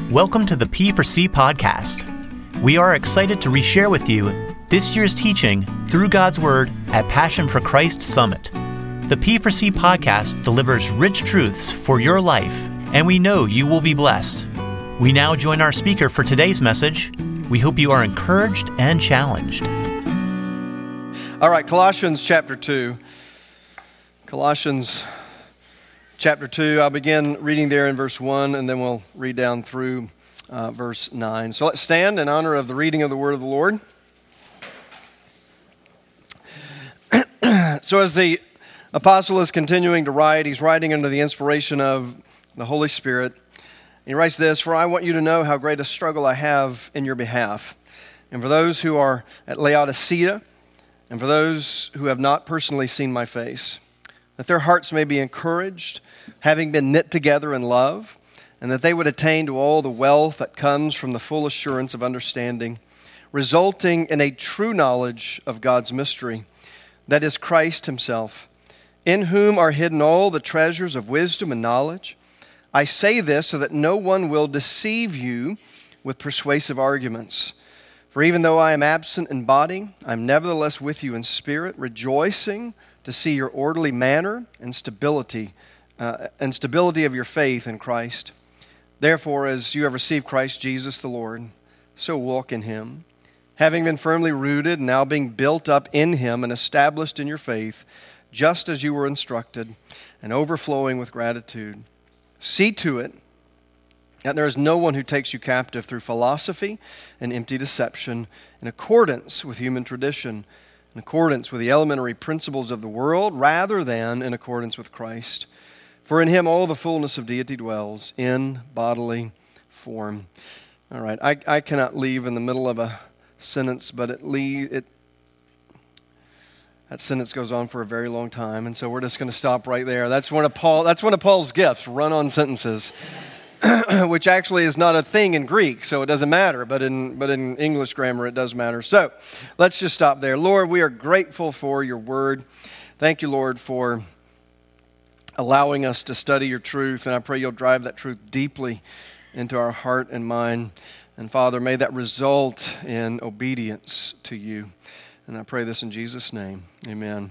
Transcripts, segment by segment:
Welcome to the P4C podcast. We are excited to reshare with you this year's teaching through God's Word at Passion for Christ Summit. The P4C podcast delivers rich truths for your life, and we know you will be blessed. We now join our speaker for today's message. We hope you are encouraged and challenged. All right, Colossians chapter 2. Colossians chapter 2, I'll begin reading there in verse 1, and then we'll read down through verse 9. So let's stand in honor of the reading of the word of the Lord. So as the apostle is continuing to write, he's writing under the inspiration of the Holy Spirit. He writes this, "For I want you to know how great a struggle I have in your behalf, and for those who are at Laodicea, and for those who have not personally seen my face, that their hearts may be encouraged, having been knit together in love, and that they would attain to all the wealth that comes from the full assurance of understanding, resulting in a true knowledge of God's mystery, that is Christ himself, in whom are hidden all the treasures of wisdom and knowledge. I say this so that no one will deceive you with persuasive arguments. For even though I am absent in body, I am nevertheless with you in spirit, rejoicing to see your orderly manner and stability of your faith in Christ. Therefore, as you have received Christ Jesus the Lord, so walk in him, having been firmly rooted, and now being built up in him and established in your faith, just as you were instructed, and overflowing with gratitude. See to it that there is no one who takes you captive through philosophy and empty deception, in accordance with human tradition, in accordance with the elementary principles of the world, rather than in accordance with Christ. For in him all the fullness of deity dwells in bodily form." All right, I cannot leave in the middle of a sentence, but that sentence goes on for a very long time, and so we're just going to stop right there. That's one of Paul's gifts, run-on sentences, which actually is not a thing in Greek, so it doesn't matter, but in English grammar it does matter. So let's just stop there. Lord, we are grateful for your word. Thank you, Lord, for allowing us to study your truth, and I pray you'll drive that truth deeply into our heart and mind. And Father, may that result in obedience to you. And I pray this in Jesus' name. Amen.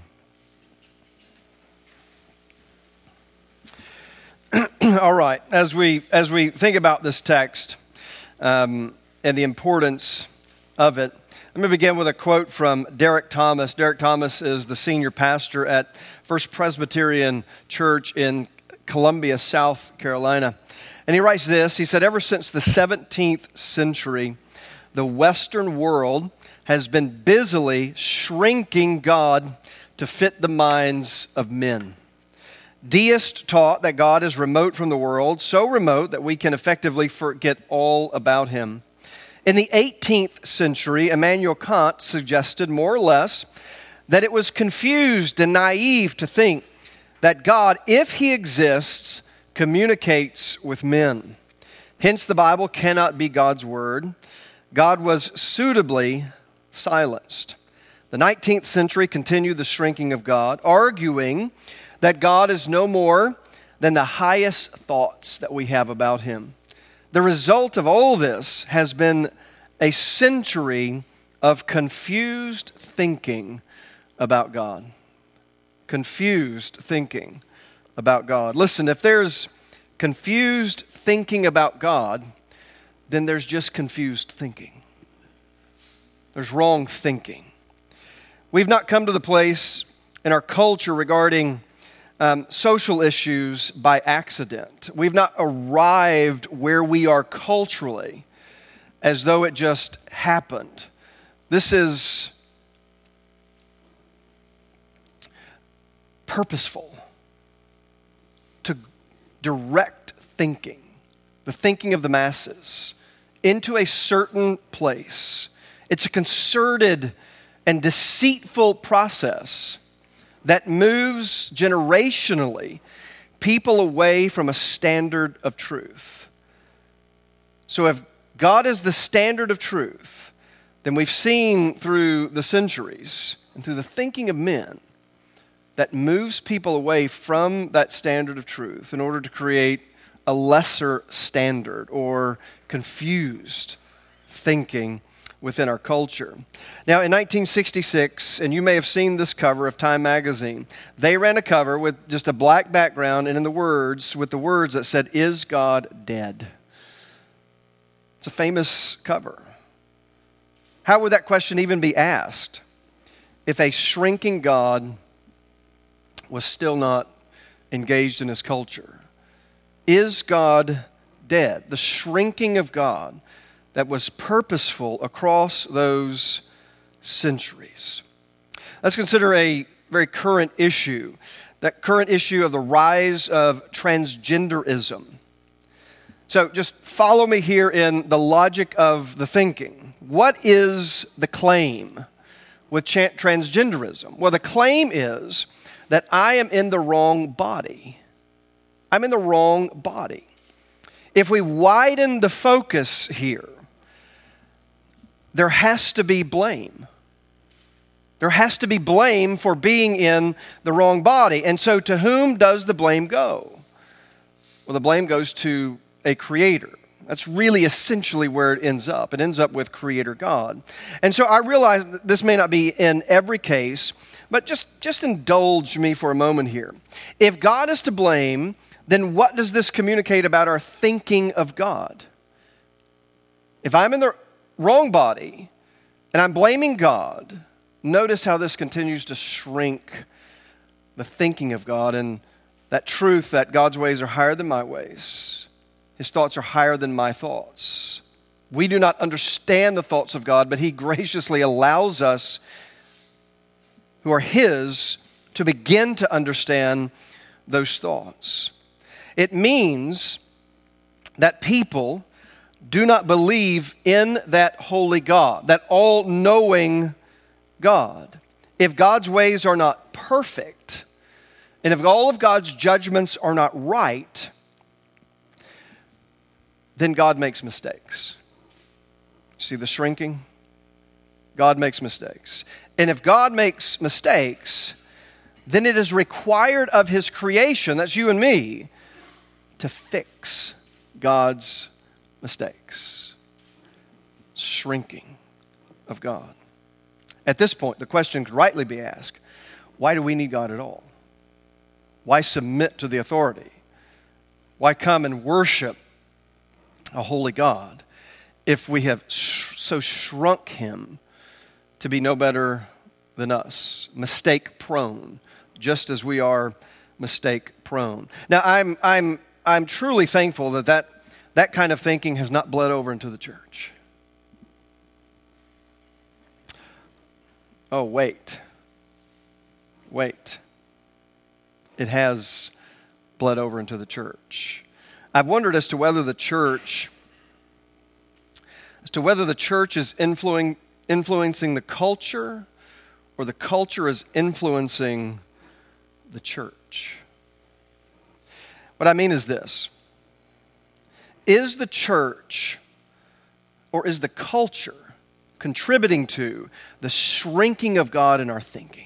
All right, as we think about this text and the importance of it, let me begin with a quote from Derek Thomas. Derek Thomas is the senior pastor at First Presbyterian Church in Columbia, South Carolina. And he writes this, he said, "Ever since the 17th century, the Western world has been busily shrinking God to fit the minds of men. Deists taught that God is remote from the world, so remote that we can effectively forget all about him. In the 18th century, Immanuel Kant suggested more or less that it was confused and naive to think that God, if he exists, communicates with men. Hence, the Bible cannot be God's word. God was suitably silenced. The 19th century continued the shrinking of God, arguing that God is no more than the highest thoughts that we have about him. The result of all this has been a century of confused thinking about God. Confused thinking about God. Listen, if there's confused thinking about God, then there's just confused thinking. There's wrong thinking. We've not come to the place in our culture regarding social issues by accident. We've not arrived where we are culturally as though it just happened. This is purposeful to direct thinking, the thinking of the masses, into a certain place. It's a concerted and deceitful process that moves generationally people away from a standard of truth. So if God is the standard of truth, then we've seen through the centuries and through the thinking of men that moves people away from that standard of truth in order to create a lesser standard or confused thinking within our culture. Now, in 1966, and you may have seen this cover of Time magazine, they ran a cover with just a black background and with the words that said, "Is God dead?" It's a famous cover. How would that question even be asked if a shrinking God was still not engaged in his culture? Is God dead? The shrinking of God that was purposeful across those centuries. Let's consider a very current issue, that current issue of the rise of transgenderism. So just follow me here in the logic of the thinking. What is the claim with transgenderism? Well, the claim is that I am in the wrong body. I'm in the wrong body. If we widen the focus here, there has to be blame. There has to be blame for being in the wrong body. And so to whom does the blame go? Well, the blame goes to a creator. That's really essentially where it ends up. It ends up with Creator God. And so I realize that this may not be in every case, but just indulge me for a moment here. If God is to blame, then what does this communicate about our thinking of God? If I'm in the wrong body and I'm blaming God, notice how this continues to shrink the thinking of God and that truth that God's ways are higher than my ways. His thoughts are higher than my thoughts. We do not understand the thoughts of God, but He graciously allows us who are His to begin to understand those thoughts. It means that people do not believe in that holy God, that all-knowing God. If God's ways are not perfect, and if all of God's judgments are not right, then God makes mistakes. See the shrinking? God makes mistakes. And if God makes mistakes, then it is required of His creation, that's you and me, to fix God's mistakes. Shrinking of God. At this point, the question could rightly be asked, why do we need God at all? Why submit to the authority? Why come and worship a holy God if we have so shrunk Him to be no better than us, mistake prone, just as we are mistake prone? Now, I'm truly thankful that kind of thinking has not bled over into the church. Oh, wait. It has bled over into the church. I've wondered as to whether the church is influencing the culture or the culture is influencing the church. What I mean is this. Is the church or is the culture contributing to the shrinking of God in our thinking?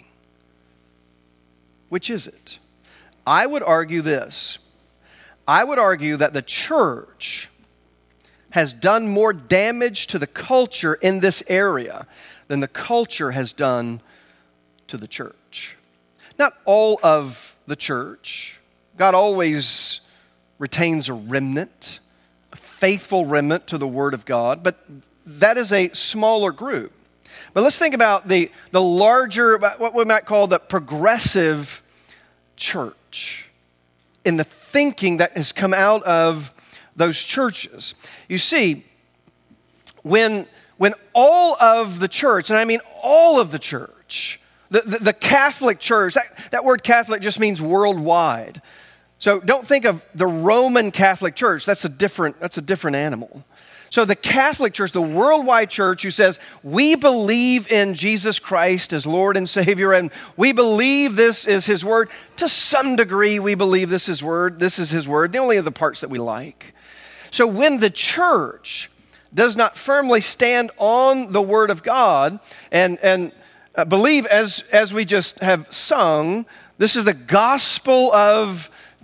Which is it? I would argue this. I would argue that the church has done more damage to the culture in this area than the culture has done to the church. Not all of the church. God always retains a remnant, a faithful remnant to the Word of God, but that is a smaller group. But let's think about the larger, what we might call the progressive church, in the thinking that has come out of those churches. You see, when all of the church, and I mean all of the church, the Catholic Church, that word Catholic just means worldwide. So don't think of the Roman Catholic Church. That's a different animal. So the Catholic Church, the worldwide church who says, we believe in Jesus Christ as Lord and Savior, and we believe this is His Word. To some degree, we believe this is His Word, the only of the parts that we like. So when the church does not firmly stand on the Word of God and believe, as we just have sung, this is the gospel of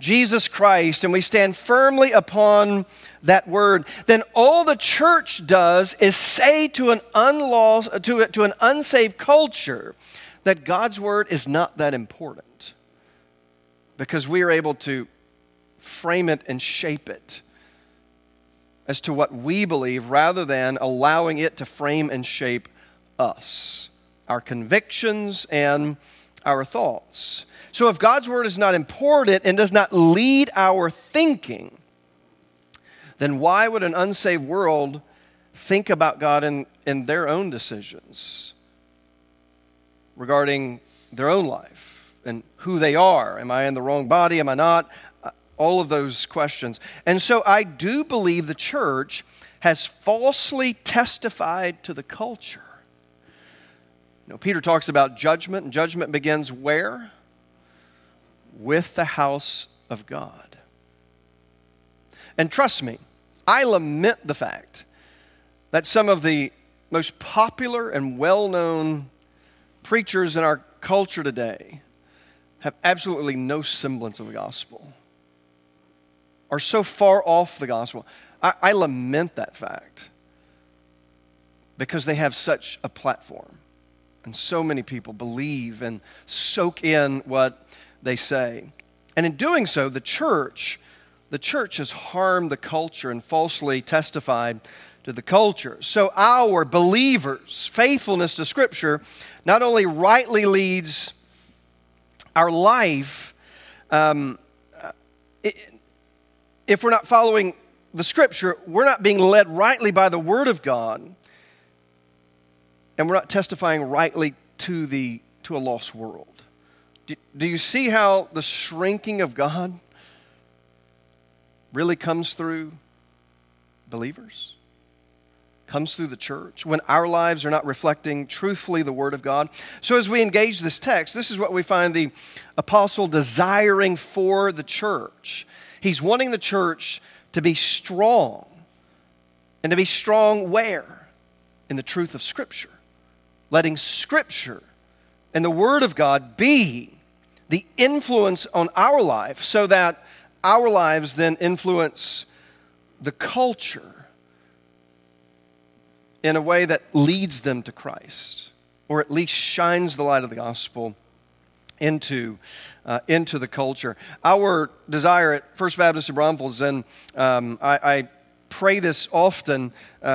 Jesus Christ, and we stand firmly upon that word, then all the church does is say to an unsaved culture that God's word is not that important, because we are able to frame it and shape it as to what we believe rather than allowing it to frame and shape us, our convictions and our thoughts. So if God's word is not important and does not lead our thinking, then why would an unsaved world think about God in their own decisions regarding their own life and who they are? Am I in the wrong body? Am I not? All of those questions. And so I do believe the church has falsely testified to the culture. Peter talks about judgment, and judgment begins where? With the house of God. And trust me, I lament the fact that some of the most popular and well-known preachers in our culture today have absolutely no semblance of the gospel, are so far off the gospel. I lament that fact because they have such a platform. And so many people believe and soak in what they say. And in doing so, the church has harmed the culture and falsely testified to the culture. So our believers' faithfulness to Scripture not only rightly leads our life, if we're not following the Scripture, we're not being led rightly by the Word of God, and we're not testifying rightly to a lost world. Do you see how the shrinking of God really comes through believers? Comes through the church when our lives are not reflecting truthfully the Word of God. So as we engage this text, this is what we find the apostle desiring for the church. He's wanting the church to be strong. And to be strong where? In the truth of Scripture. Letting Scripture and the Word of God be the influence on our life so that our lives then influence the culture in a way that leads them to Christ, or at least shines the light of the gospel into the culture. Our desire at First Baptist of Braunfels, and I pray this often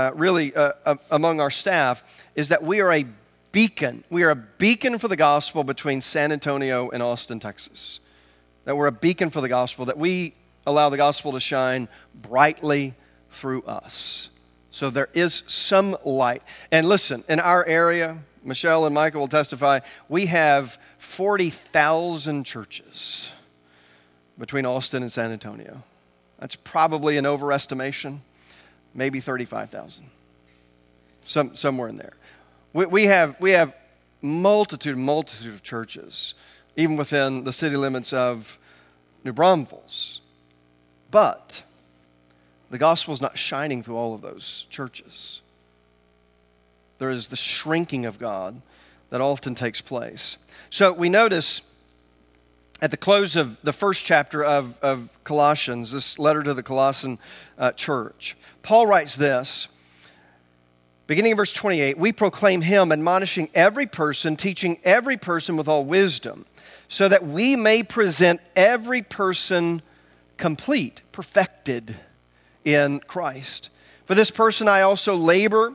among our staff, is that we are a beacon. We are a beacon for the gospel between San Antonio and Austin, Texas. That we're a beacon for the gospel, that we allow the gospel to shine brightly through us. So there is some light. And listen, in our area, Michelle and Michael will testify, we have 40,000 churches between Austin and San Antonio. That's probably an overestimation, maybe 35,000. Somewhere in there. We have multitude of churches, even within the city limits of New Braunfels. But the gospel is not shining through all of those churches. There is the shrinking of God that often takes place. So we notice at the close of the first chapter of Colossians, this letter to the Colossian church, Paul writes this, beginning in verse 28, we proclaim him, admonishing every person, teaching every person with all wisdom, so that we may present every person complete, perfected in Christ. For this purpose I also labor,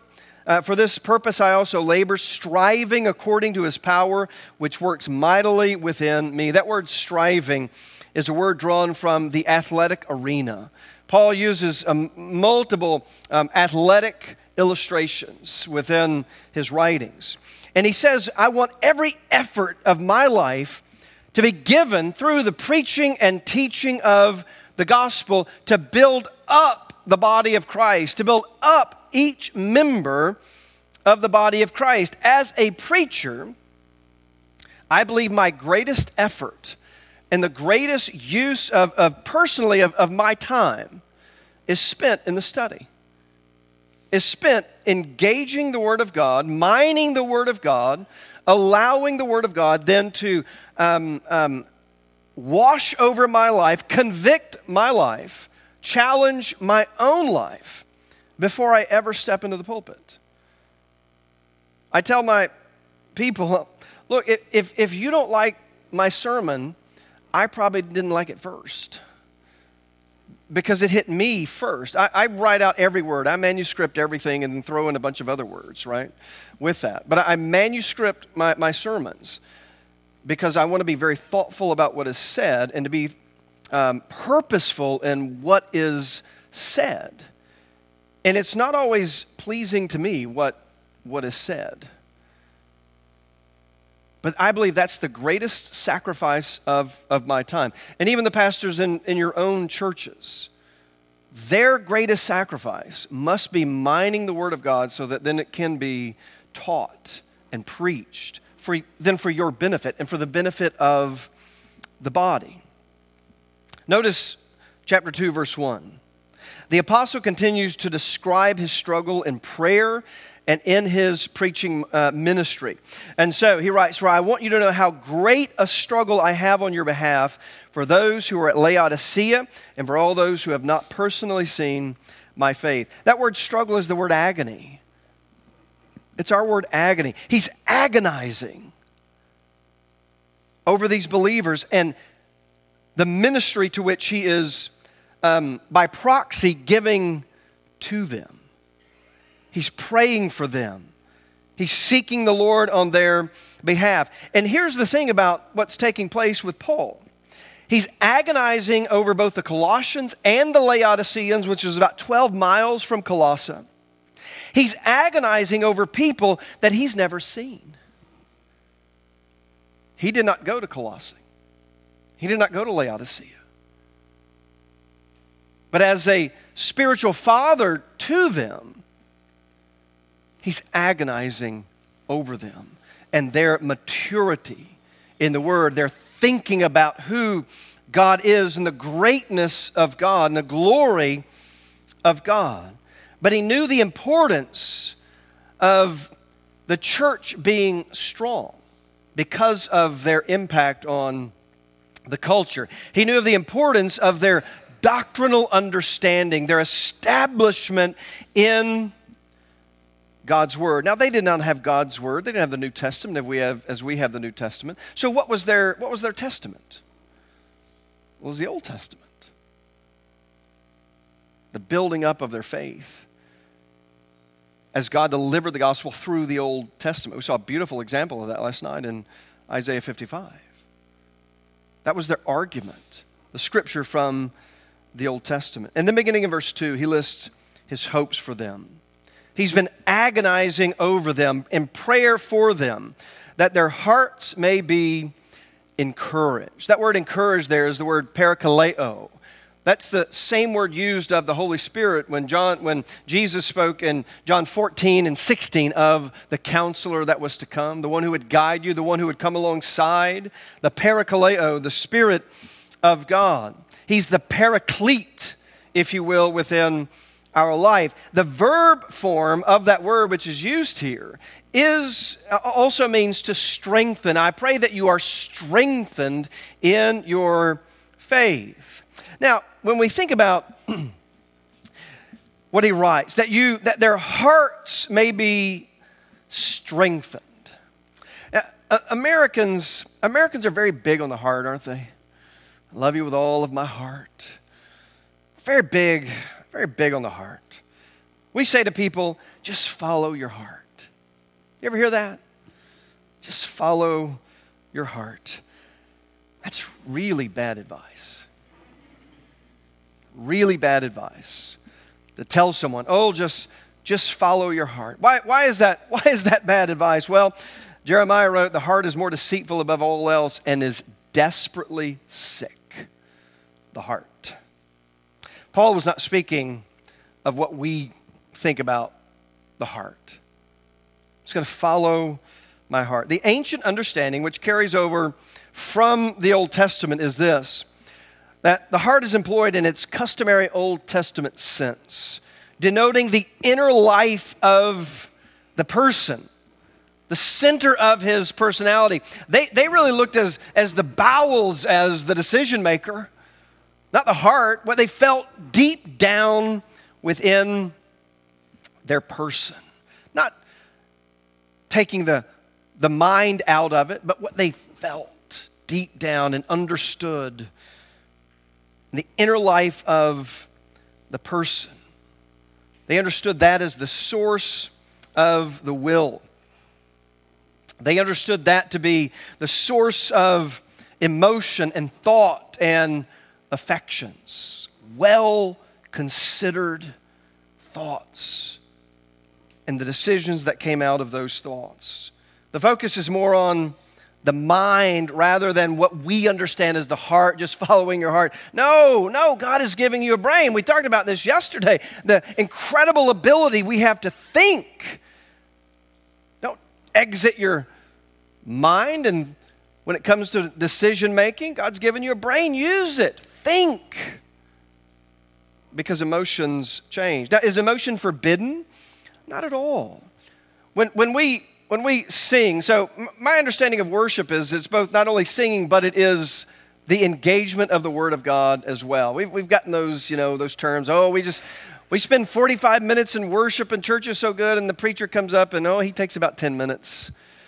striving according to his power, which works mightily within me. That word striving is a word drawn from the athletic arena. Paul uses multiple athletic illustrations within his writings. And he says, I want every effort of my life to be given through the preaching and teaching of the gospel to build up the body of Christ, to build up each member of the body of Christ. As a preacher, I believe my greatest effort and the greatest use of my time is spent in the study. Is spent engaging the Word of God, mining the Word of God, allowing the Word of God then to wash over my life, convict my life, challenge my own life before I ever step into the pulpit. I tell my people, look, if you don't like my sermon, I probably didn't like it first because it hit me first. I write out every word. I manuscript everything and then throw in a bunch of other words, right, with that. But I manuscript my sermons because I want to be very thoughtful about what is said and to be purposeful in what is said. And it's not always pleasing to me what is said. But I believe that's the greatest sacrifice of my time. And even the pastors in your own churches, their greatest sacrifice must be mining the Word of God so that then it can be taught and preached for your benefit and for the benefit of the body. Notice chapter 2, verse 1. The apostle continues to describe his struggle in prayer and in his preaching ministry. And so he writes, "For I want you to know how great a struggle I have on your behalf for those who are at Laodicea and for all those who have not personally seen my faith." That word struggle is the word agony. It's our word agony. He's agonizing over these believers and the ministry to which he is, by proxy, giving to them. He's praying for them. He's seeking the Lord on their behalf. And here's the thing about what's taking place with Paul. He's agonizing over both the Colossians and the Laodiceans, which is about 12 miles from Colossae. He's agonizing over people that he's never seen. He did not go to Colossae. He did not go to Laodicea. But as a spiritual father to them, he's agonizing over them and their maturity in the Word. They're thinking about who God is and the greatness of God and the glory of God. But he knew the importance of the church being strong because of their impact on the culture. He knew of the importance of their doctrinal understanding, their establishment in God's Word. Now, they did not have God's Word. They didn't have the New Testament as we have the New Testament. So what was their testament? Well, it was the Old Testament. The building up of their faith as God delivered the gospel through the Old Testament. We saw a beautiful example of that last night in Isaiah 55. That was their argument, the scripture from the Old Testament. And then beginning in verse 2, he lists his hopes for them. He's been agonizing over them in prayer for them, that their hearts may be encouraged. That word encouraged there is the word parakaleo. That's the same word used of the Holy Spirit when Jesus spoke in John 14 and 16 of the counselor that was to come, the one who would guide you, the one who would come alongside, the parakaleo, the Spirit of God. He's the paraclete, if you will, within our life. The verb form of that word which is used here also means to strengthen. I pray that you are strengthened in your faith. Now, when we think about what he writes, that their hearts may be strengthened. Americans are very big on the heart, aren't they? I love you with all of my heart. Very big on the heart. We say to people, just follow your heart. You ever hear that? Just follow your heart. That's really bad advice. Really bad advice to tell someone, just follow your heart. Why is that bad advice? Well, Jeremiah wrote, the heart is more deceitful above all else and is desperately sick. The heart. Paul was not speaking of what we think about the heart. It's going to follow my heart. The ancient understanding, which carries over from the Old Testament, is this: that the heart is employed in its customary Old Testament sense, denoting the inner life of the person, the center of his personality. They really looked as the bowels as the decision maker, not the heart, what they felt deep down within their person. Not taking the mind out of it, but what they felt deep down and understood. The inner life of the person. They understood that as the source of the will. They understood that to be the source of emotion and thought and affections. Well-considered thoughts and the decisions that came out of those thoughts. The focus is more on the mind rather than what we understand as the heart, just following your heart. No, God is giving you a brain. We talked about this yesterday. The incredible ability we have to think. Don't exit your mind, and when it comes to decision making, God's given you a brain. Use it. Think. Because emotions change. Now, is emotion forbidden? Not at all. When we sing, so my understanding of worship is it's both not only singing, but it is the engagement of the Word of God as well. We've gotten those, those terms. Oh, we spend 45 minutes in worship and church is so good, and the preacher comes up and he takes about 10 minutes.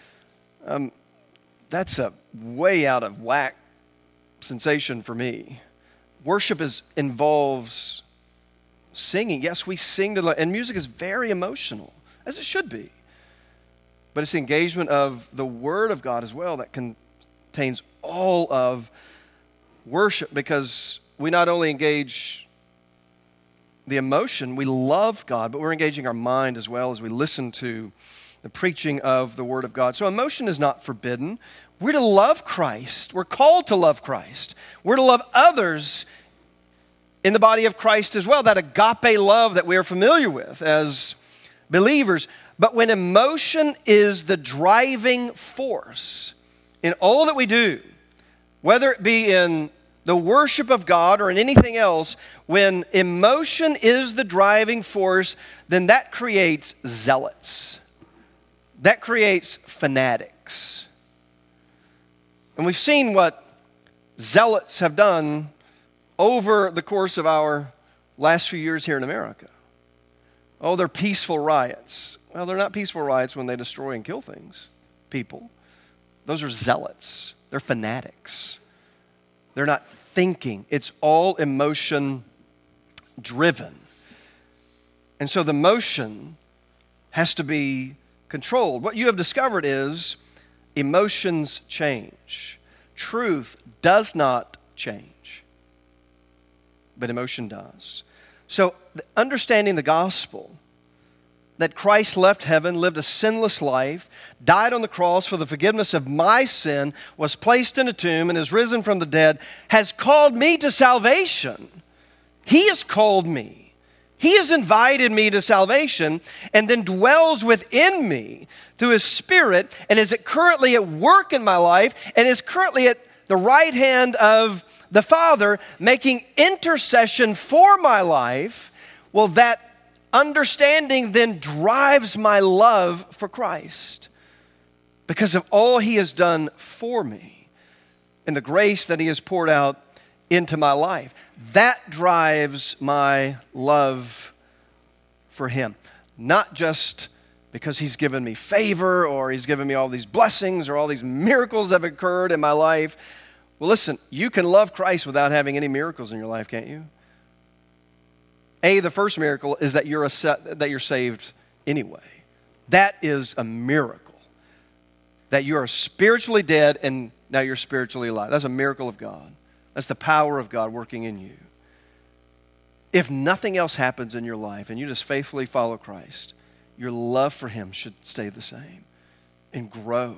That's a way out of whack sensation for me. Worship involves singing. Yes, we sing to the Lord, and music is very emotional, as it should be. But it's the engagement of the Word of God as well that contains all of worship, because we not only engage the emotion, we love God, but we're engaging our mind as well as we listen to the preaching of the Word of God. So emotion is not forbidden. We're to love Christ. We're called to love Christ. We're to love others in the body of Christ as well, that agape love that we are familiar with as believers. But when emotion is the driving force in all that we do, whether it be in the worship of God or in anything else, when emotion is the driving force, then that creates zealots. That creates fanatics. And we've seen what zealots have done over the course of our last few years here in America. Oh, they're peaceful riots. Well, they're not peaceful riots when they destroy and kill people. Those are zealots. They're fanatics. They're not thinking. It's all emotion driven. And so the motion has to be controlled. What you have discovered is emotions change. Truth does not change, but emotion does. So understanding the gospel, that Christ left heaven, lived a sinless life, died on the cross for the forgiveness of my sin, was placed in a tomb, and is risen from the dead, has called me to salvation. He has called me. He has invited me to salvation, and then dwells within me through His Spirit, and is currently at work in my life, and is currently at the right hand of the Father, making intercession for my life. Well, that understanding then drives my love for Christ because of all He has done for me and the grace that He has poured out into my life. That drives my love for Him. Not just because He's given me favor or He's given me all these blessings or all these miracles that have occurred in my life. Well, listen, you can love Christ without having any miracles in your life, can't you? The first miracle is that you're saved anyway. That is a miracle. That you are spiritually dead and now you're spiritually alive. That's a miracle of God. That's the power of God working in you. If nothing else happens in your life and you just faithfully follow Christ, your love for Him should stay the same and grow.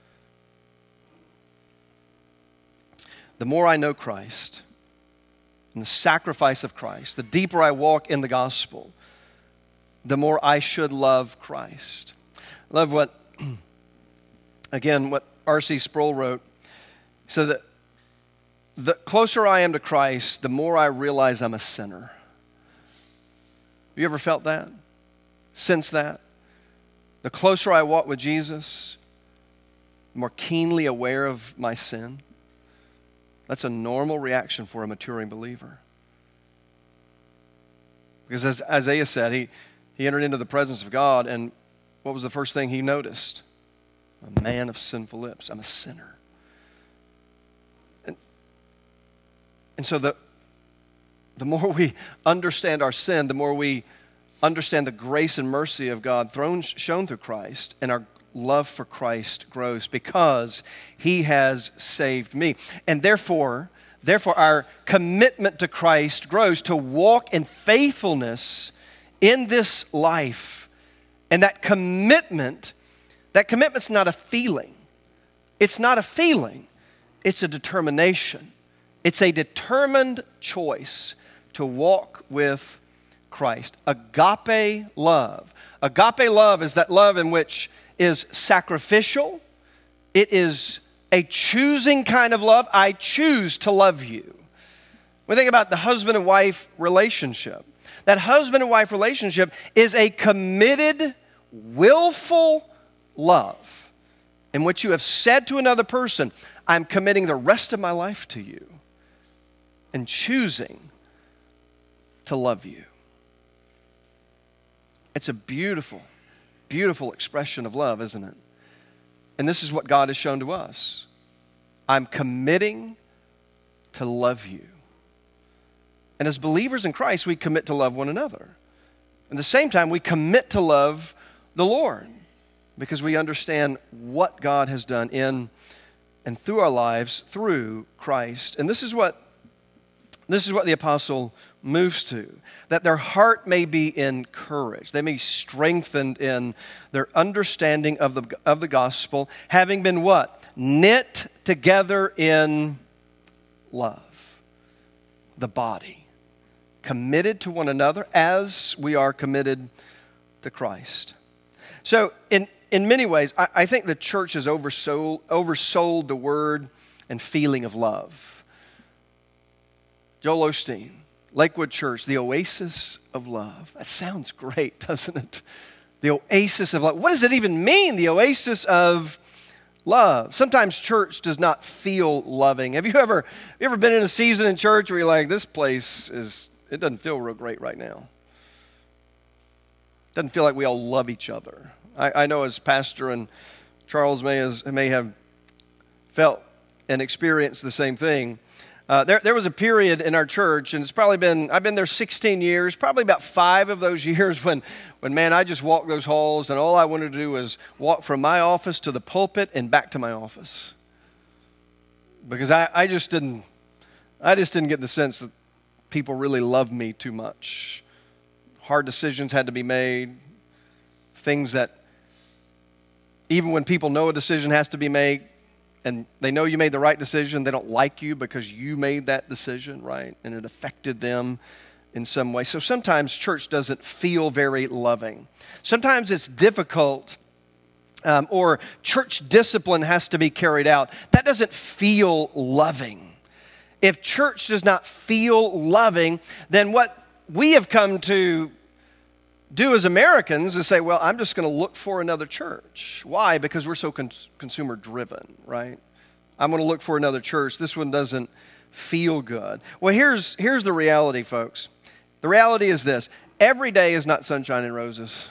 The more I know Christ and the sacrifice of Christ, the deeper I walk in the gospel, the more I should love Christ. I love what R.C. Sproul wrote. So that the closer I am to Christ, the more I realize I'm a sinner. Have you ever felt that? Sensed that? the closer I walk with Jesus, the more keenly aware of my sin. That's a normal reaction for a maturing believer. Because as Isaiah said, he entered into the presence of God, and what was the first thing he noticed? A man of sinful lips. I'm a sinner. And so the more we understand our sin, the more we understand the grace and mercy of God shown through Christ, and our love for Christ grows because he has saved me. And therefore our commitment to Christ grows to walk in faithfulness in this life. And that commitment's not a feeling. It's not a feeling. It's a determination. It's a determined choice to walk with Christ. Agape love. Agape love is that love in which is sacrificial. It is a choosing kind of love. I choose to love you. We think about the husband and wife relationship. That husband and wife relationship is a committed, willful love in which you have said to another person, I'm committing the rest of my life to you and choosing to love you. It's a beautiful, beautiful expression of love, isn't it? And this is what God has shown to us. I'm committing to love you. And as believers in Christ, we commit to love one another. At the same time, we commit to love the Lord because we understand what God has done in and through our lives through Christ. And this is what the apostle moves to, that their heart may be encouraged. They may be strengthened in their understanding of the gospel, having been what? Knit together in love. The body. Committed to one another as we are committed to Christ. So in many ways, I think the church has oversold the word and feeling of love. Joel Osteen, Lakewood Church, the oasis of love. That sounds great, doesn't it? The oasis of love. What does it even mean, the oasis of love? Sometimes church does not feel loving. Have you ever been in a season in church where you're like, this place it doesn't feel real great right now? It doesn't feel like we all love each other. I know as pastor, and Charles may have felt and experienced the same thing. There was a period in our church, and I've been there 16 years, probably about 5 of those years when man, I just walked those halls, and all I wanted to do was walk from my office to the pulpit and back to my office. Because I just didn't get the sense that people really loved me too much. Hard decisions had to be made, things that even when people know a decision has to be made, and they know you made the right decision, they don't like you because you made that decision, right? And it affected them in some way. So sometimes church doesn't feel very loving. Sometimes it's difficult, or church discipline has to be carried out. That doesn't feel loving. If church does not feel loving, then what we have come to do as Americans is say, well, I'm just going to look for another church. Why? Because we're so consumer driven, right? I'm going to look for another church. This one doesn't feel good. Well, here's the reality, folks. The reality is this. Every day is not sunshine and roses.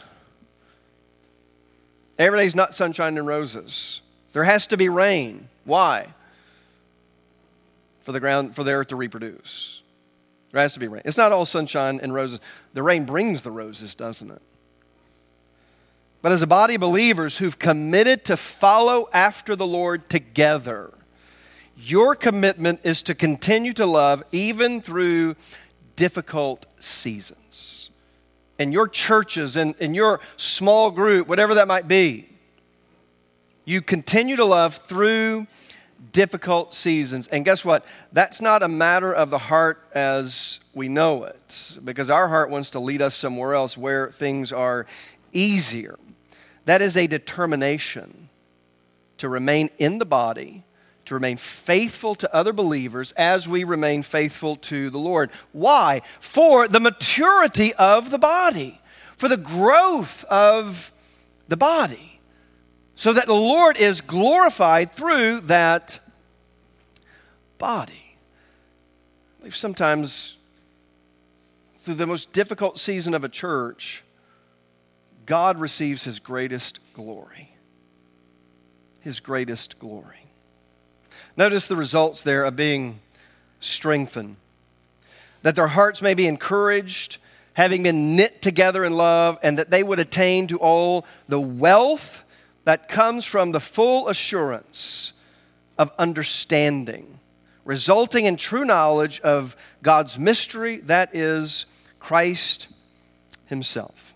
Every day is not sunshine and roses. There has to be rain. Why? For the earth to reproduce. There has to be rain. It's not all sunshine and roses. The rain brings the roses, doesn't it? But as a body of believers who've committed to follow after the Lord together, your commitment is to continue to love even through difficult seasons. In your churches, in your small group, whatever that might be, you continue to love through difficult seasons. And guess what? That's not a matter of the heart as we know it, because our heart wants to lead us somewhere else where things are easier. That is a determination to remain in the body, to remain faithful to other believers as we remain faithful to the Lord. Why? For the maturity of the body, for the growth of the body, so that the Lord is glorified through that body. I believe sometimes through the most difficult season of a church, God receives His greatest glory. His greatest glory. Notice the results there of being strengthened. That their hearts may be encouraged, having been knit together in love, and that they would attain to all the wealth that comes from the full assurance of understanding, resulting in true knowledge of God's mystery, that is Christ Himself.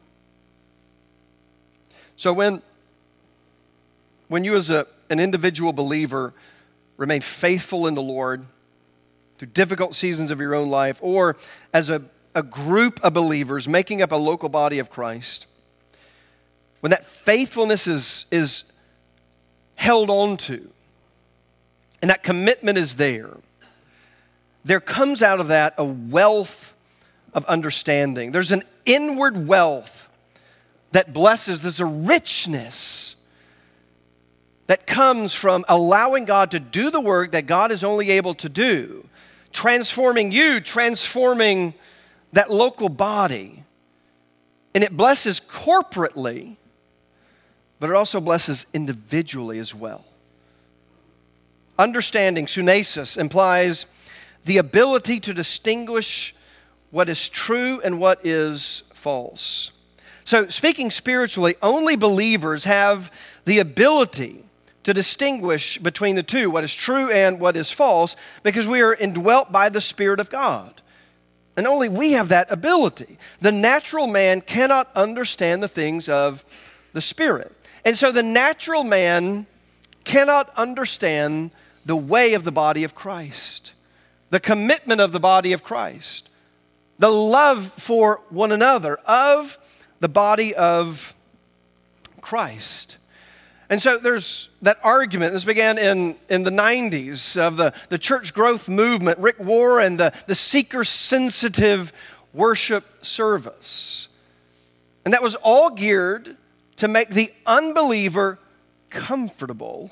So when you as an individual believer remain faithful in the Lord through difficult seasons of your own life, or as a group of believers making up a local body of Christ, when that faithfulness is held on to and that commitment is there comes out of that a wealth of understanding. There's an inward wealth that blesses. There's a richness that comes from allowing God to do the work that God is only able to do, transforming you, transforming that local body. And it blesses corporately, but it also blesses individually as well. Understanding, sunesis, implies the ability to distinguish what is true and what is false. So speaking spiritually, only believers have the ability to distinguish between the two, what is true and what is false, because we are indwelt by the Spirit of God. And only we have that ability. The natural man cannot understand the things of the Spirit. And so the natural man cannot understand the way of the body of Christ, the commitment of the body of Christ, the love for one another of the body of Christ. And so there's that argument. This began in the 90s of the church growth movement, Rick Warren, the seeker-sensitive worship service. And that was all geared to make the unbeliever comfortable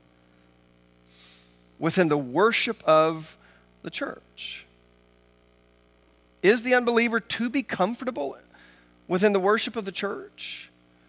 within the worship of the church. Is the unbeliever to be comfortable within the worship of the church?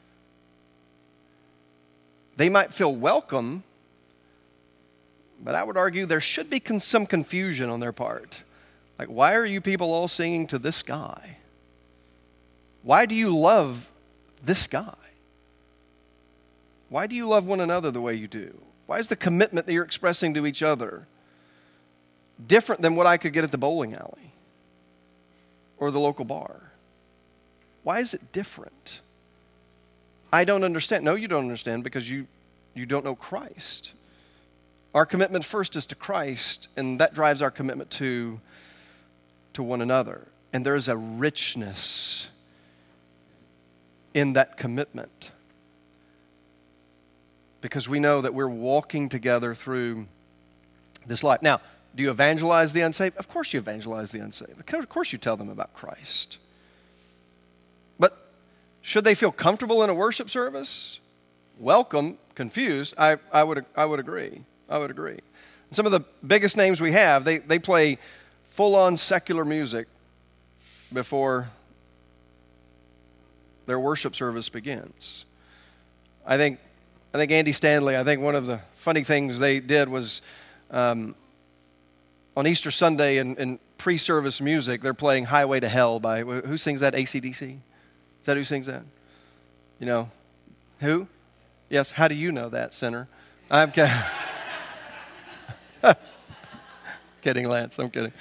They might feel welcome, but I would argue there should be some confusion on their part. Like, why are you people all singing to this guy? Why do you love this guy? Why do you love one another the way you do? Why is the commitment that you're expressing to each other different than what I could get at the bowling alley or the local bar? Why is it different? I don't understand. No, you don't understand because you don't know Christ. Our commitment first is to Christ, and that drives our commitment to one another. And there is a richness in that commitment because we know that we're walking together through this life. Now, do you evangelize the unsaved? Of course you evangelize the unsaved. Of course you tell them about Christ. But should they feel comfortable in a worship service? Welcome, confused? I would agree. I would agree. Some of the biggest names we have, they play full-on secular music before their worship service begins. I think Andy Stanley, one of the funny things they did was on Easter Sunday in pre-service music, they're playing Highway to Hell by, who sings that, AC/DC? Is that who sings that? You know, who? Yes, how do you know that, sinner? I'm kidding. Kidding, Lance, I'm kidding.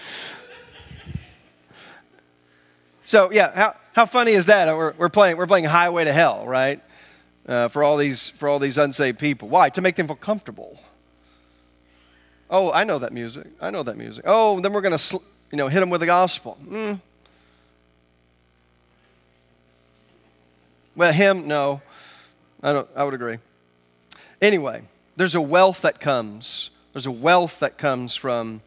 So, yeah, how funny is that? We're playing Highway to Hell, right? For all these unsaved people. Why? To make them feel comfortable. Oh, I know that music. Oh, then we're going to hit them with the gospel. Well, him, no. I would agree. Anyway, there's a wealth that comes. There's a wealth that comes from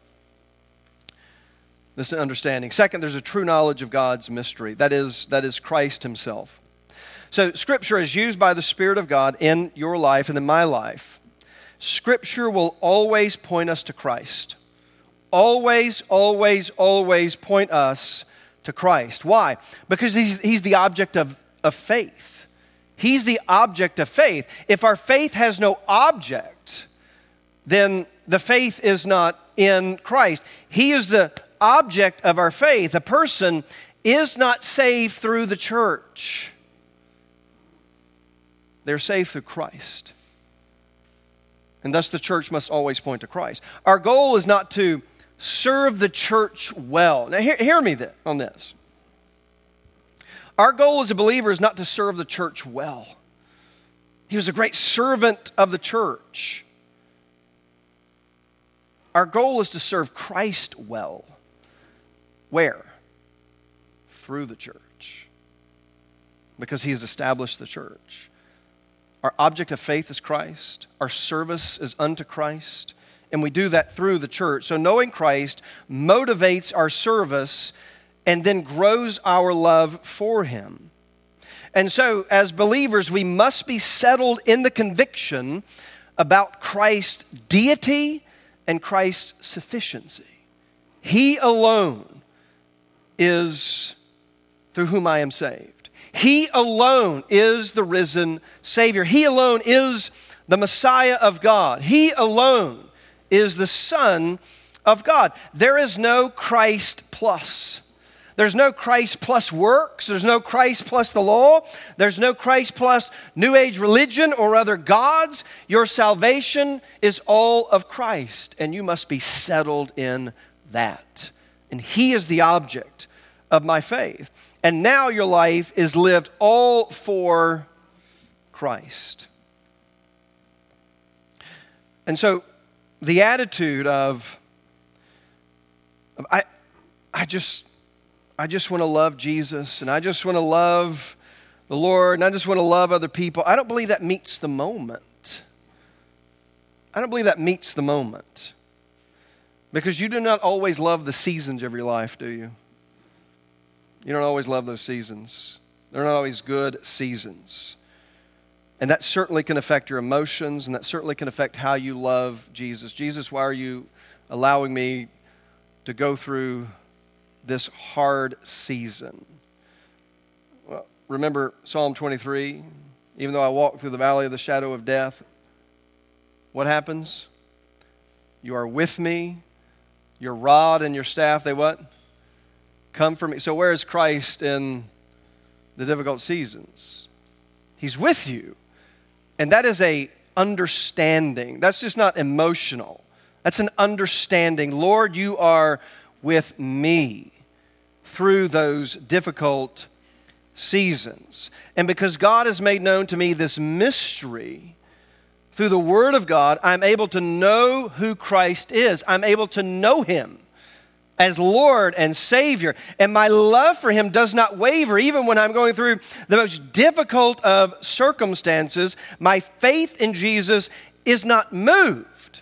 this understanding. Second, there's a true knowledge of God's mystery. That is Christ himself. So Scripture is used by the Spirit of God in your life and in my life. Scripture will always point us to Christ. Always, always, always point us to Christ. Why? Because he's the object of faith. He's the object of faith. If our faith has no object, then the faith is not in Christ. He is the object of our faith. A person is not saved through the church. They're saved through Christ. And thus the church must always point to Christ. Our goal is not to serve the church well. Now hear me on this. Our goal as a believer is not to serve the church well. He was a great servant of the church. Our goal is to serve Christ well. Where? Through the church. Because he has established the church. Our object of faith is Christ. Our service is unto Christ. And we do that through the church. So knowing Christ motivates our service and then grows our love for him. And so as believers, we must be settled in the conviction about Christ's deity and Christ's sufficiency. He alone is through whom I am saved. He alone is the risen Savior. He alone is the Messiah of God. He alone is the Son of God. There is no Christ plus. There's no Christ plus works. There's no Christ plus the law. There's no Christ plus New Age religion or other gods. Your salvation is all of Christ, and you must be settled in that. And he is the object of my faith. And now your life is lived all for Christ. And so the attitude of I just want to love Jesus, and I just want to love the Lord, and I just want to love other people. I don't believe that meets the moment. I don't believe that meets the moment. Because you do not always love the seasons of your life, do you? You don't always love those seasons. They're not always good seasons. And that certainly can affect your emotions, and that certainly can affect how you love Jesus. Jesus, why are you allowing me to go through this hard season? Well, remember Psalm 23, even though I walk through the valley of the shadow of death, what happens? You are with me, your rod and your staff, they what? Come for me. So where is Christ in the difficult seasons? He's with you. And that is a understanding. That's just not emotional. That's an understanding. Lord, you are with me through those difficult seasons. And because God has made known to me this mystery, through the Word of God, I'm able to know who Christ is. I'm able to know him as Lord and Savior. And my love for him does not waver. Even when I'm going through the most difficult of circumstances, my faith in Jesus is not moved.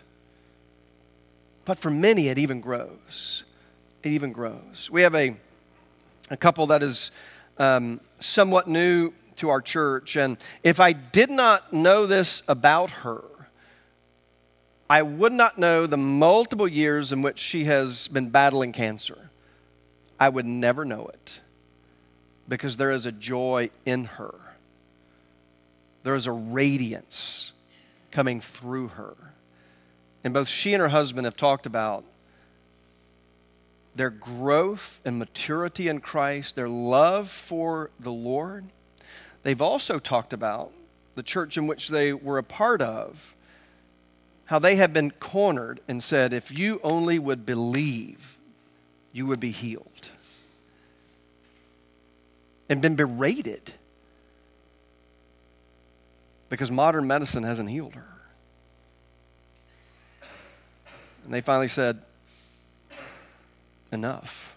But for many, it even grows. It even grows. We have a couple that is somewhat new to our church. And if I did not know this about her, I would not know the multiple years in which she has been battling cancer. I would never know it because there is a joy in her. There is a radiance coming through her. And both she and her husband have talked about their growth and maturity in Christ, their love for the Lord. They've also talked about the church in which they were a part of, how they have been cornered and said, if you only would believe, you would be healed. And been berated because modern medicine hasn't healed her. And they finally said, enough.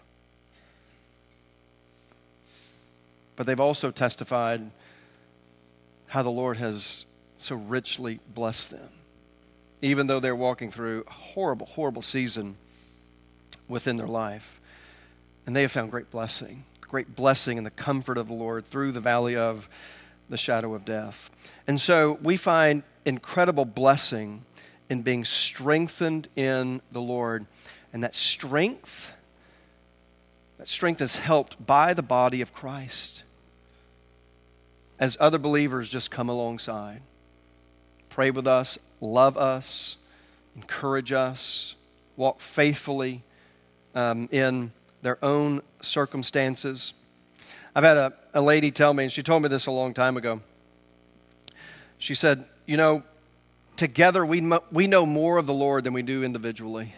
But they've also testified how the Lord has so richly blessed them, even though they're walking through a horrible, horrible season within their life. And they have found great blessing in the comfort of the Lord through the valley of the shadow of death. And so we find incredible blessing in being strengthened in the Lord. And that strength is helped by the body of Christ as other believers just come alongside, pray with us, love us, encourage us, walk faithfully in their own circumstances. I've had a lady tell me, and she told me this a long time ago. She said, together we know more of the Lord than we do individually.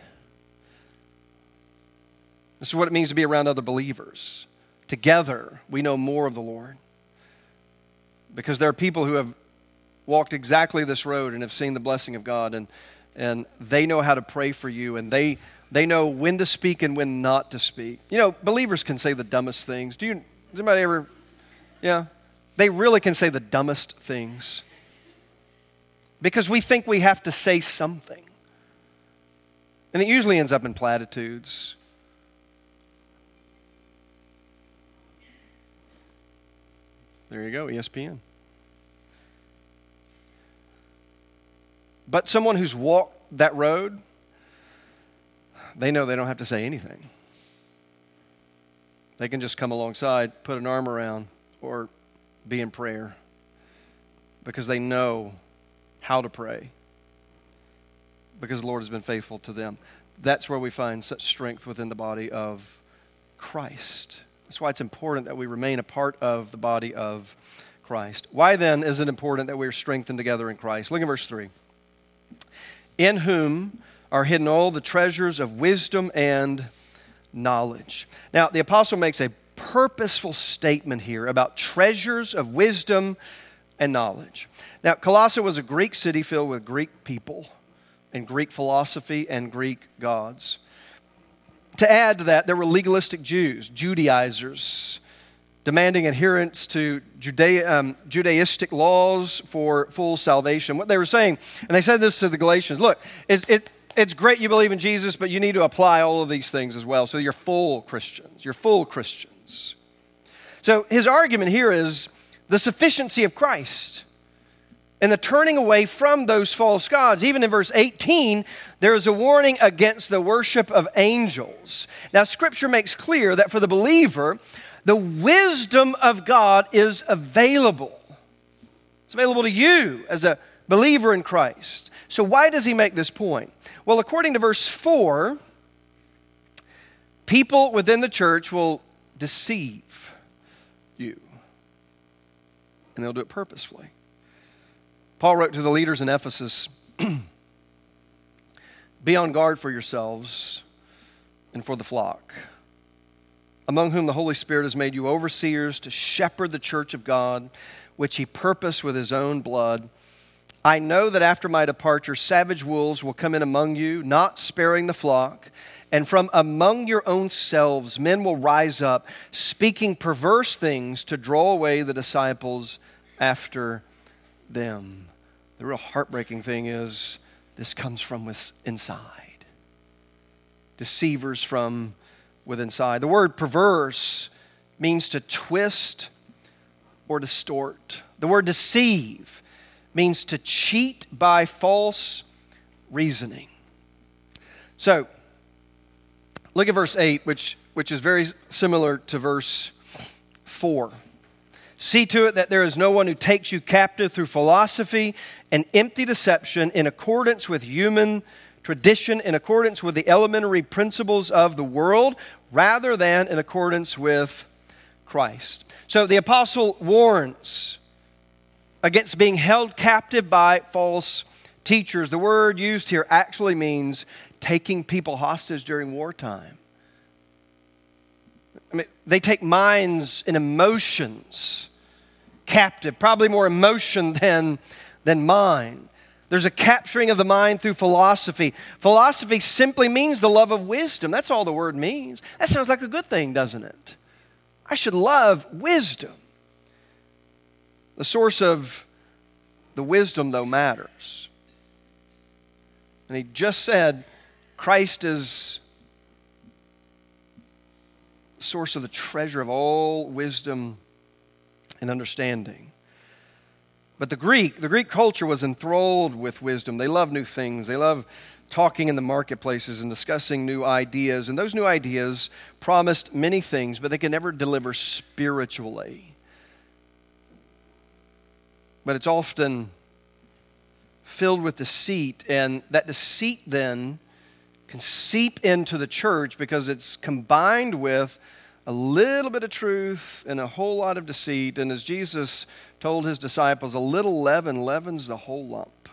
This is what it means to be around other believers. Together we know more of the Lord. Because there are people who have walked exactly this road and have seen the blessing of God, and they know how to pray for you, and they know when to speak and when not to speak. Believers can say the dumbest things. Does anybody ever? Yeah. They really can say the dumbest things. Because we think we have to say something. And it usually ends up in platitudes. There you go, ESPN. But someone who's walked that road, they know they don't have to say anything. They can just come alongside, put an arm around, or be in prayer. Because they know how to pray. Because the Lord has been faithful to them. That's where we find such strength within the body of Christ. That's why it's important that we remain a part of the body of Christ. Why then is it important that we are strengthened together in Christ? Look at verse 3. In whom are hidden all the treasures of wisdom and knowledge. Now, the apostle makes a purposeful statement here about treasures of wisdom and knowledge. Now, Colossae was a Greek city filled with Greek people and Greek philosophy and Greek gods. To add to that, there were legalistic Jews, Judaizers, demanding adherence to Judaistic laws for full salvation. What they were saying, and they said this to the Galatians, look, it's great you believe in Jesus, but you need to apply all of these things as well. So you're full Christians. You're full Christians. So his argument here is the sufficiency of Christ and the turning away from those false gods. Even in verse 18, there is a warning against the worship of angels. Now, Scripture makes clear that for the believer, the wisdom of God is available. It's available to you as a believer in Christ. So why does he make this point? Well, according to verse 4, people within the church will deceive you. And they'll do it purposefully. Paul wrote to the leaders in Ephesus, be on guard for yourselves and for the flock, among whom the Holy Spirit has made you overseers to shepherd the church of God, which he purposed with his own blood. I know that after my departure, savage wolves will come in among you, not sparing the flock. And from among your own selves, men will rise up, speaking perverse things to draw away the disciples after them. The real heartbreaking thing is this comes from inside. Deceivers from within inside. The word perverse means to twist or distort. The word deceive means to cheat by false reasoning. So, look at verse 8, which is very similar to verse 4. See to it that there is no one who takes you captive through philosophy and empty deception in accordance with human tradition, in accordance with the elementary principles of the world, rather than in accordance with Christ. So the apostle warns against being held captive by false teachers. The word used here actually means taking people hostage during wartime. I mean, they take minds and emotions captive, probably more emotion than mind. There's a capturing of the mind through philosophy. Philosophy simply means the love of wisdom. That's all the word means. That sounds like a good thing, doesn't it? I should love wisdom. The source of the wisdom, though, matters. And he just said Christ is the source of the treasure of all wisdom and understanding. But the Greek culture was enthralled with wisdom. They love new things. They love talking in the marketplaces and discussing new ideas. And those new ideas promised many things, but they could never deliver spiritually. But it's often filled with deceit, and that deceit then can seep into the church because it's combined with a little bit of truth and a whole lot of deceit. And as Jesus told his disciples, a little leaven leavens the whole lump.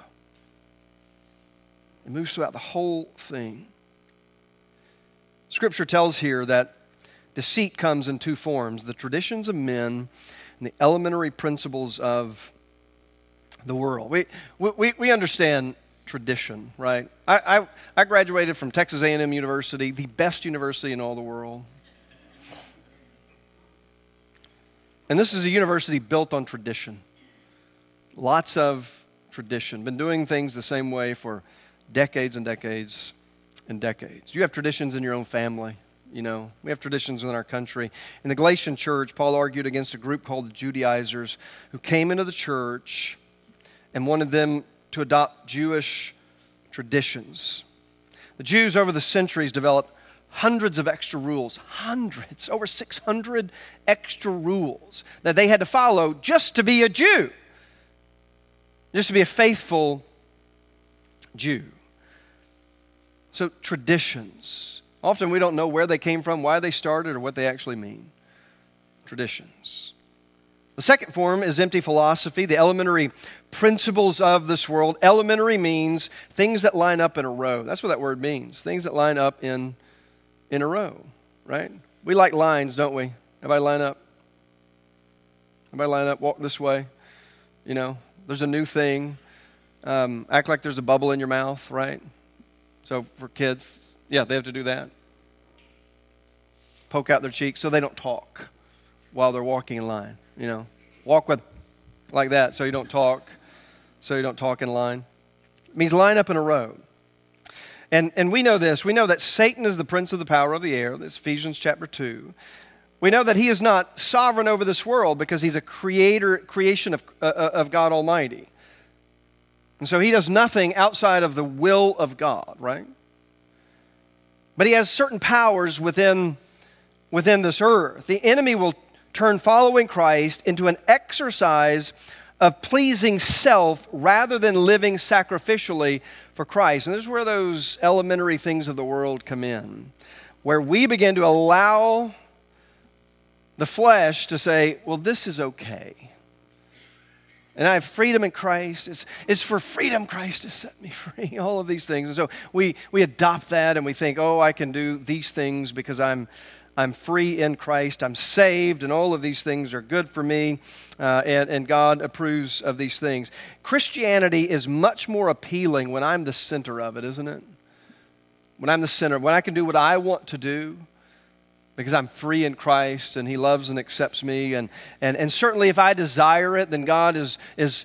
It moves throughout the whole thing. Scripture tells here that deceit comes in two forms: the traditions of men and the elementary principles of the world. We understand tradition, right? I graduated from Texas A&M University, the best university in all the world. And this is a university built on tradition. Lots of tradition. Been doing things the same way for decades and decades and decades. You have traditions in your own family. You know, we have traditions in our country. In the Galatian church, Paul argued against a group called the Judaizers who came into the church and wanted them to adopt Jewish traditions. The Jews over the centuries developed hundreds of extra rules, over 600 extra rules that they had to follow just to be a Jew, just to be a faithful Jew. So traditions. Often we don't know where they came from, why they started, or what they actually mean. Traditions. The second form is empty philosophy, the elementary principles of this world. Elementary means things that line up in a row. That's what that word means, things that line up in a row, right? We like lines, don't we? Everybody line up? Everybody line up, walk this way. You know, there's a new thing. Act like there's a bubble in your mouth, right? So for kids, yeah, they have to do that. Poke out their cheeks so they don't talk while they're walking in line. You know, walk with like that so you don't talk in line. It means line up in a row. And we know this. We know that Satan is the prince of the power of the air. That's Ephesians chapter 2. We know that he is not sovereign over this world because he's a creation of God Almighty. And so he does nothing outside of the will of God, right? But he has certain powers within this earth. The enemy will turn following Christ into an exercise of pleasing self rather than living sacrificially for Christ. And this is where those elementary things of the world come in, where we begin to allow the flesh to say, well, this is okay. And I have freedom in Christ. It's for freedom Christ has set me free. All of these things. And so we adopt that and we think, oh, I can do these things because I'm free in Christ, I'm saved, and all of these things are good for me, and God approves of these things. Christianity is much more appealing when I'm the center of it, isn't it? When I'm the center, when I can do what I want to do, because I'm free in Christ and he loves and accepts me. And certainly if I desire it, then God is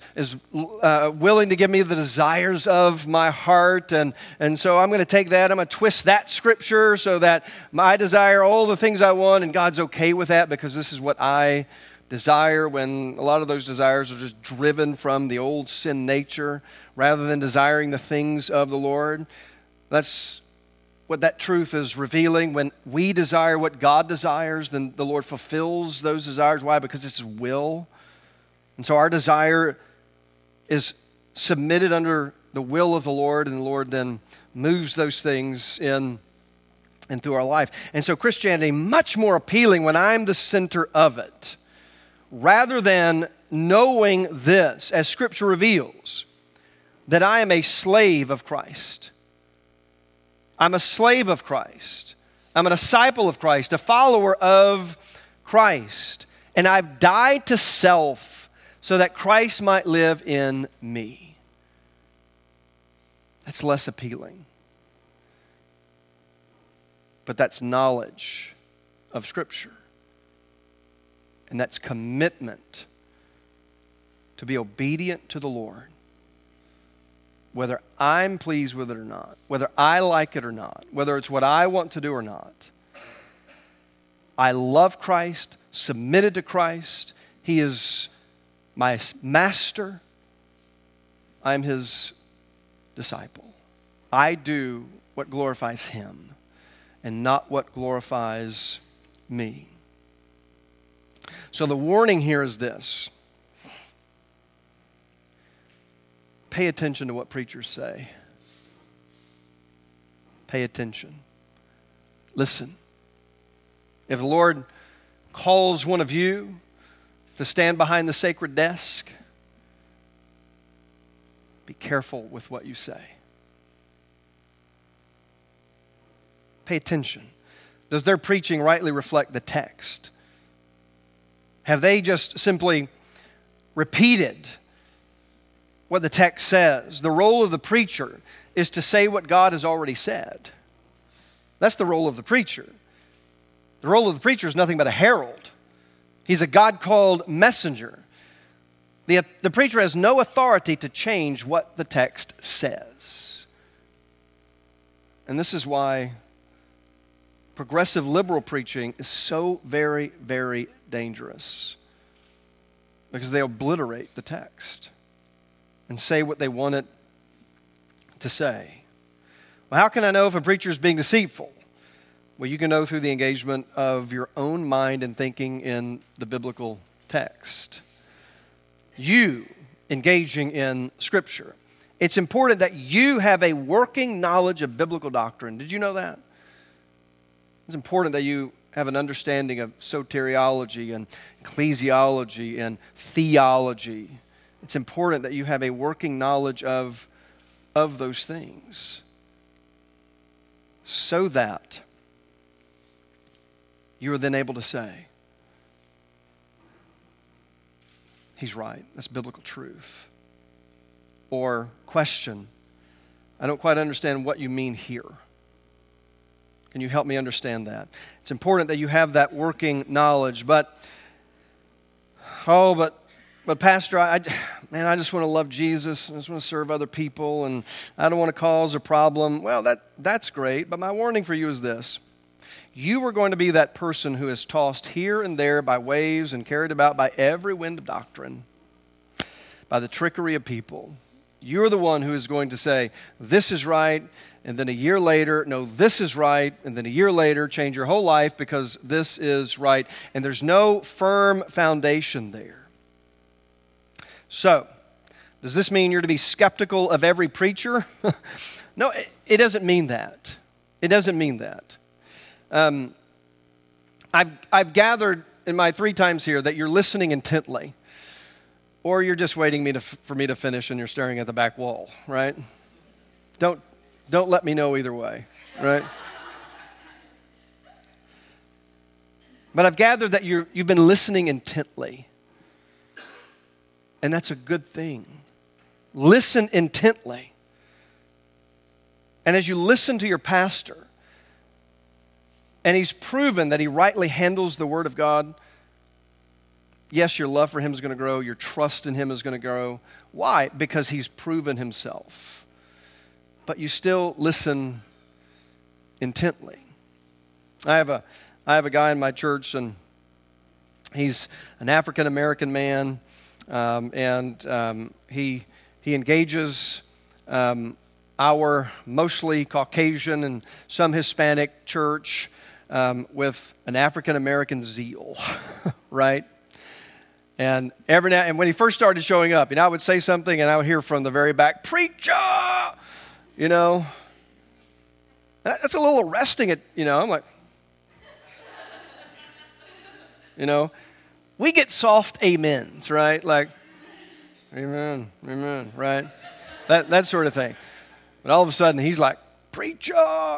willing to give me the desires of my heart. And so I'm going to take that, I'm going to twist that scripture so that I desire all the things I want and God's okay with that because this is what I desire, when a lot of those desires are just driven from the old sin nature rather than desiring the things of the Lord. That's what that truth is revealing. When we desire what God desires, then the Lord fulfills those desires. Why? Because it's His will. And so our desire is submitted under the will of the Lord, and the Lord then moves those things in and through our life. And so Christianity, much more appealing when I'm the center of it, rather than knowing this, as Scripture reveals, that I am a slave of Christ. I'm a slave of Christ. I'm a disciple of Christ, a follower of Christ. And I've died to self so that Christ might live in me. That's less appealing. But that's knowledge of Scripture. And that's commitment to be obedient to the Lord. Whether I'm pleased with it or not, whether I like it or not, whether it's what I want to do or not. I love Christ, submitted to Christ. He is my master. I'm his disciple. I do what glorifies him and not what glorifies me. So the warning here is this. Pay attention to what preachers say. Pay attention. Listen. If the Lord calls one of you to stand behind the sacred desk, be careful with what you say. Pay attention. Does their preaching rightly reflect the text? Have they just simply repeated what the text says? The role of the preacher is to say what God has already said. That's the role of the preacher. The role of the preacher is nothing but a herald. He's a God-called messenger. The preacher has no authority to change what the text says. And this is why progressive liberal preaching is so very, very dangerous. Because they obliterate the text and say what they want it to say. Well, how can I know if a preacher is being deceitful? Well, you can know through the engagement of your own mind and thinking in the biblical text. You engaging in Scripture. It's important that you have a working knowledge of biblical doctrine. Did you know that? It's important that you have an understanding of soteriology and ecclesiology and theology. It's important that you have a working knowledge of those things so that you are then able to say, he's right, that's biblical truth. Or question, I don't quite understand what you mean here. Can you help me understand that? It's important that you have that working knowledge, but Pastor, I just want to love Jesus, and I just want to serve other people, and I don't want to cause a problem. Well, that's great, but my warning for you is this. You are going to be that person who is tossed here and there by waves and carried about by every wind of doctrine, by the trickery of people. You're the one who is going to say, this is right, and then a year later, no, this is right, and then a year later, change your whole life because this is right, and there's no firm foundation there. So, does this mean you're to be skeptical of every preacher? No, it doesn't mean that. It doesn't mean that. I've gathered in my 3 times here that you're listening intently, or you're just waiting for me to finish and you're staring at the back wall, right? Don't let me know either way, right? But I've gathered that you've been listening intently. And that's a good thing. Listen intently. And as you listen to your pastor, and he's proven that he rightly handles the Word of God, yes, your love for him is going to grow. Your trust in him is going to grow. Why? Because he's proven himself. But you still listen intently. I have a guy in my church, and he's an African-American man. He engages our mostly Caucasian and some Hispanic church with an African-American zeal, right? And when he first started showing up, I would say something and I would hear from the very back, preacher, That's a little arresting. I'm like, we get soft amens, right? Like, amen, right? That sort of thing. But all of a sudden, he's like, preacher,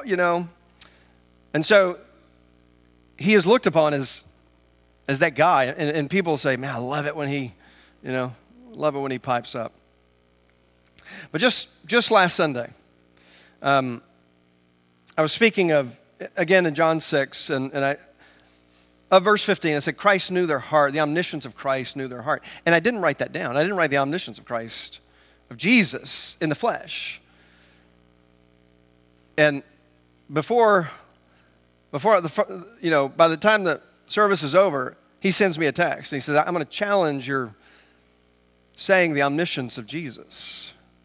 And so, he is looked upon as that guy. And people say, man, I love it when he pipes up. But just last Sunday, I was speaking again in John 6, and verse 15, I said, Christ knew their heart. The omniscience of Christ knew their heart. And I didn't write that down. I didn't write the omniscience of Christ, of Jesus in the flesh. And by the time the service is over, he sends me a text. And he says, I'm going to challenge your saying the omniscience of Jesus.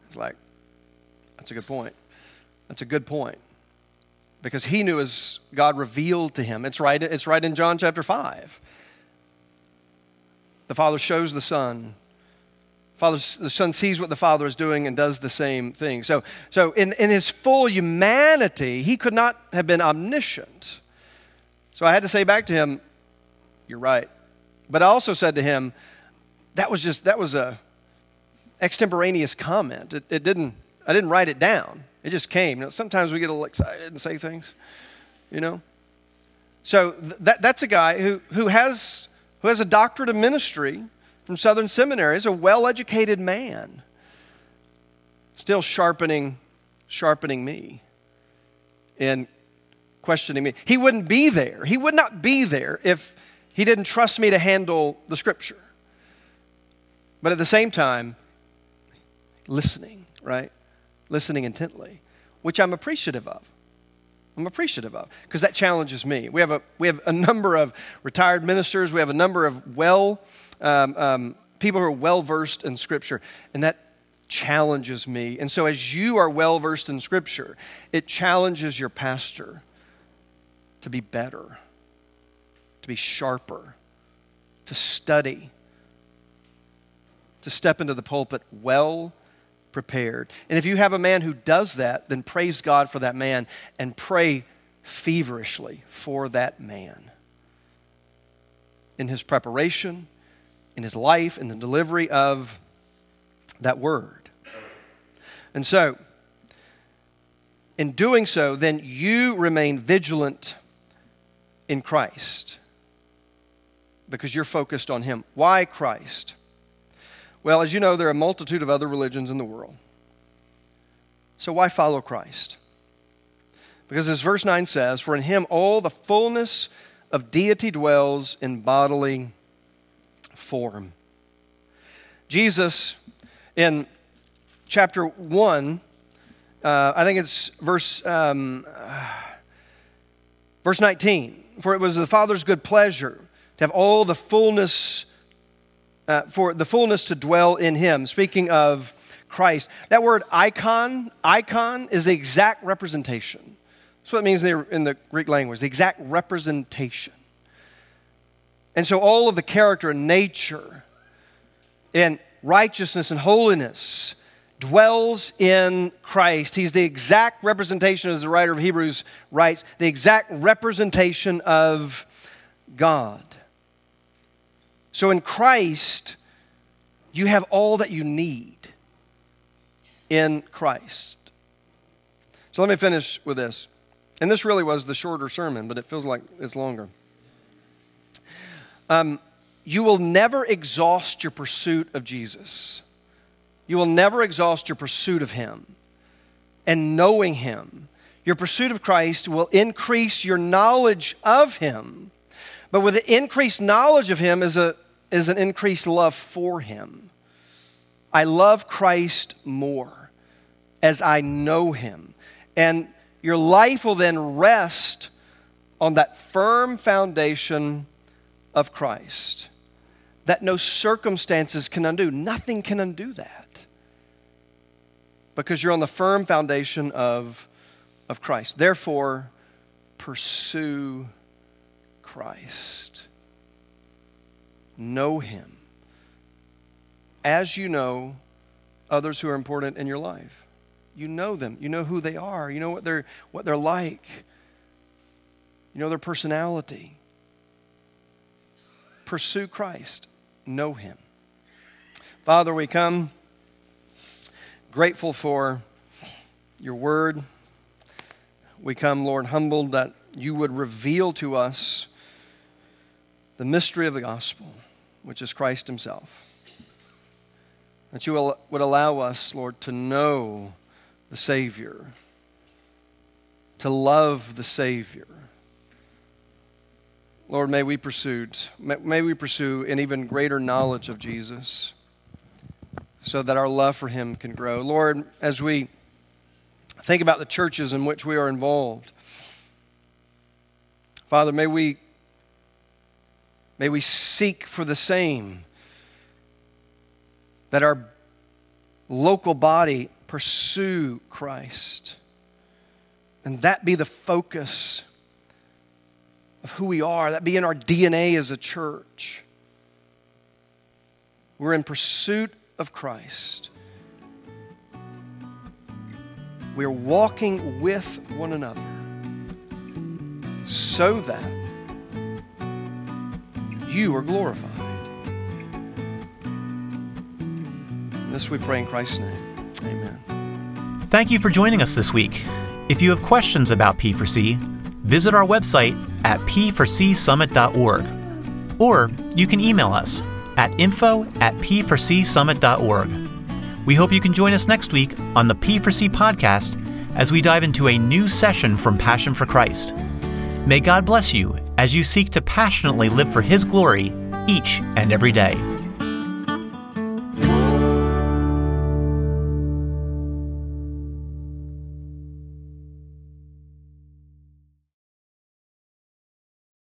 It's like, that's a good point. That's a good point. Because he knew as God revealed to him. It's right in John chapter 5. The Father shows the Son. The Son sees what the Father is doing and does the same thing. So in his full humanity, he could not have been omniscient. So I had to say back to him, you're right. But I also said to him, that was a extemporaneous comment. I didn't write it down. It just came. Sometimes we get a little excited and say things, So that's a guy who has a doctorate of ministry from Southern Seminary. Is a well-educated man, still sharpening me and questioning me. He wouldn't be there. He would not be there if he didn't trust me to handle the Scripture. But at the same time, listening, right? Listening intently, which I'm appreciative of. Because that challenges me. We have a number of retired ministers. We have a number of people who are well-versed in Scripture, and that challenges me. And so as you are well-versed in Scripture, it challenges your pastor to be better, to be sharper, to study, to step into the pulpit well prepared. And if you have a man who does that, then praise God for that man and pray feverishly for that man in his preparation, in his life, in the delivery of that word. And so, in doing so, then you remain vigilant in Christ because you're focused on him. Why Christ? Well, as you know, there are a multitude of other religions in the world. So why follow Christ? Because as verse 9 says, for in him all the fullness of deity dwells in bodily form. Jesus, in chapter 1, I think it's verse 19, for it was the Father's good pleasure to have all the fullness, for the fullness to dwell in him. Speaking of Christ, that word icon is the exact representation. That's what it means in the Greek language, the exact representation. And so all of the character and nature and righteousness and holiness dwells in Christ. He's the exact representation, as the writer of Hebrews writes, the exact representation of God. So in Christ, you have all that you need in Christ. So let me finish with this. And this really was the shorter sermon, but it feels like it's longer. You will never exhaust your pursuit of Jesus. You will never exhaust your pursuit of him and knowing him. Your pursuit of Christ will increase your knowledge of him. But with the increased knowledge of him is an increased love for him. I love Christ more as I know him. And your life will then rest on that firm foundation of Christ that no circumstances can undo. Nothing can undo that. Because you're on the firm foundation of Christ. Therefore, pursue Christ. Know him as you know others who are important in your life. You know them. You know who they are. You know what they're like. You know their personality. Pursue Christ. Know him. Father, we come grateful for your word. We come, Lord, humbled that you would reveal to us the mystery of the gospel, which is Christ himself. That you would allow us, Lord, to know the Savior, to love the Savior. Lord, may we pursue an even greater knowledge of Jesus so that our love for him can grow. Lord, as we think about the churches in which we are involved, Father, may we seek for the same, that our local body pursue Christ. And that be the focus of who we are. That be in our DNA as a church. We're in pursuit of Christ. We're walking with one another so that you are glorified. This we pray in Christ's name. Amen. Thank you for joining us this week. If you have questions about P4C, visit our website at p4csummit.org, or you can email us at info@p4csummit.org. We hope you can join us next week on the P4C podcast as we dive into a new session from Passion for Christ. May God bless you as you seek to passionately live for His glory each and every day.